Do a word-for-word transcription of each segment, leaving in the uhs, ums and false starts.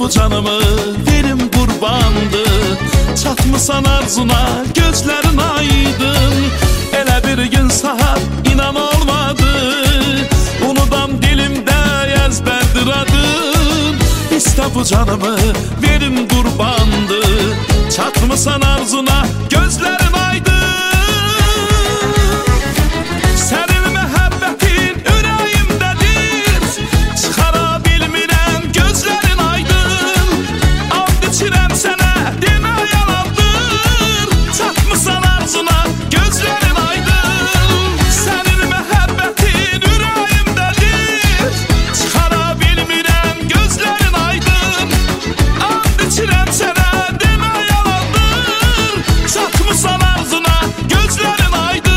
bu canımı verim qurbandı. Çatmısan arzuna gözlerin aydın. Elə bir gün saat inan olmadı. Unudam dilimdə ezberdir adın. İste bu canımı verim qurbandı. Çatmısan arzuna gözlerin aydın. Senin məhəbbətin ürəyimdədir. Çıxara bilmirəm gözlerin aydın. And içirəm sənə demə yalandır. Çatmısan arzuna gözlerin aydın. Senin məhəbbətin ürəyimdədir. Çıxara bilmirəm gözlerin aydın. And içirəm sənə demə yalandır. Çatmısan arzuna gözlerin aydın.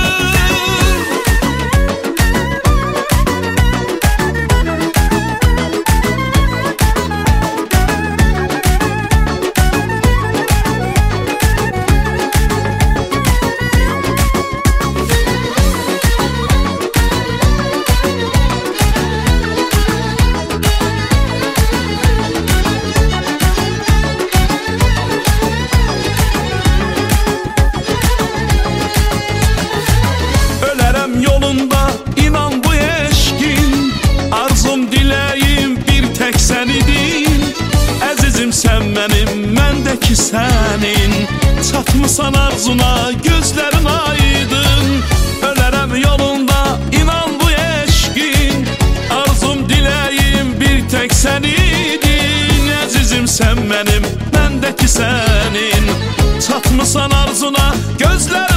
Ölərəm yolunda inan bu eşkin. Arzum diləyim bir tək sənidir. Əzizim sən mənim, məndəki sənin. Çatmısan arzuna gözlərin aydın. Ölərəm yolunda inan bu eşkin. Arzum diləyim bir tək sənidir. Əzizim sən mənim, məndəki sənin. Çatmısan arzuna gözlərin